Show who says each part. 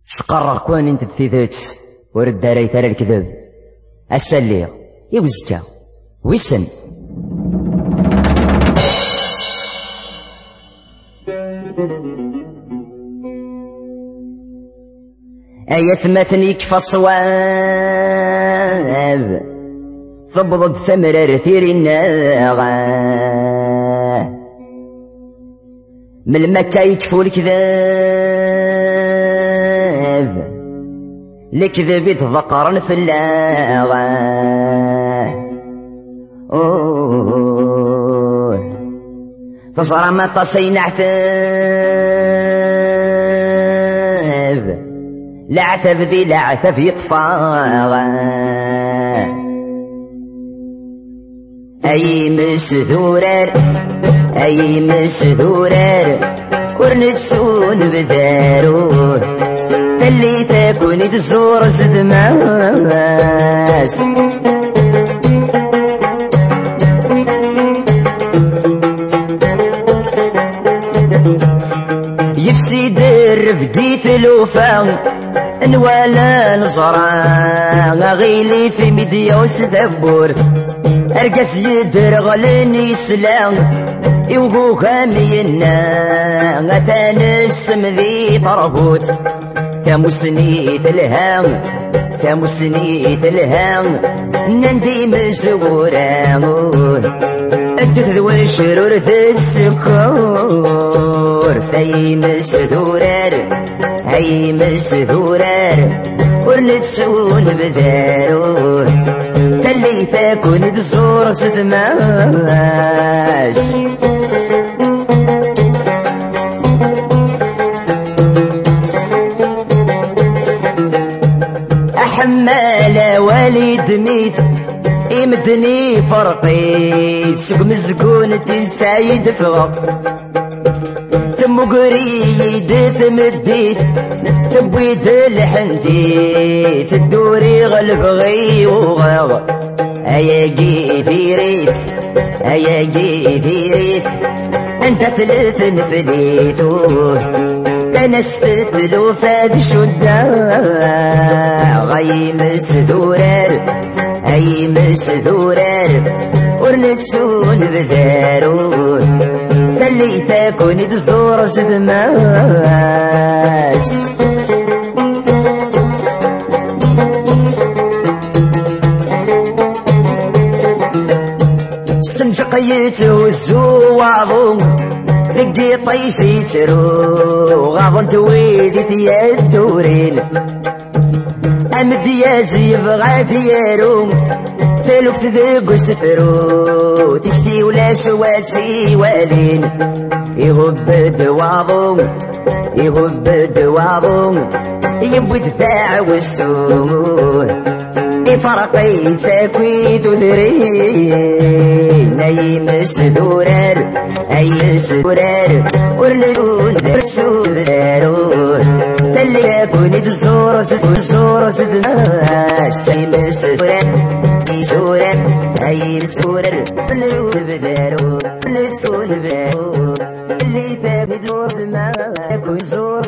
Speaker 1: شقرر كون انت تثيثات ورد داري ترى الكذب السلي يوزكا ويسن أيثمتني كفى الصواب ضبضت ثمر رثير الناغة من المكة يكفو الكذاب الكذب يتذكر في اللاغة تصرى ما تصين عتاب العتب ذي العتب يطفى أي مسذورر أي مسذورر ورنتسون بداروه اللي تكون تزور زدماس يفسد الرفديت الوفا نوالا نصرا غيلي في مديوس دبور أرقس يدرغلني سلام يوقو كامينا غتانسم ذي طربوت ثمسني تلهام ثمسني تلهام نندي مسورا أدث ذوي شرور السكور هاي مسدورر هاي مسدورر ورنتسون بدارو تلي تكون تزور ستماش أحمال والد ميت يمدني فرقي سوق مزقون تنسايد فغط ثم قريد ثمديت تبويد الحنديث الدوري غلب غي وغاغ أيا جيثيريث أيا جيثيريث أنت ثلاث نفديتوه تنسفت له فاد شداء غي مسدورر أي مسدورر ورنتسون بداروه تلي تكون تزور زدماس سنجقيت وزوعظو لقدي طيشي ترو غاضن تويدي ثيا الدورين أمد يازي يبغى ديارو تلوفت ذيق سفرو تكتي ولا سواسي والين يهب دواضو يهب دواضو يبوي دفاع والسور فرقي ساكويت ودرين أي مسدورر أي مسدورر ورندون درسو بدارور تلي يكون تزور سدور سدماس أي مسدورر أي سورر أي مسدورر ورندون بدارور ورندون بدارور اللي ثابت دور دماغ يكون زور